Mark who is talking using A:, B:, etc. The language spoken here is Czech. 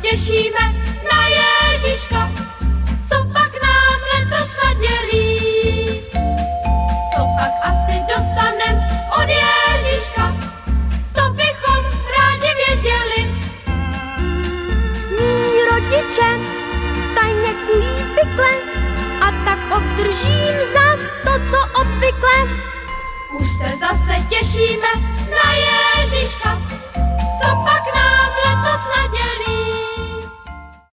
A: těšíme na Ježíška, co pak nám letos nadělí. Co pak asi dostanem od Ježíška, to bychom rádi věděli.
B: Mí rodiče tajně kují pikle a tak obdržím zas to, co obvykle.
A: Už se zase těšíme na Ježíška,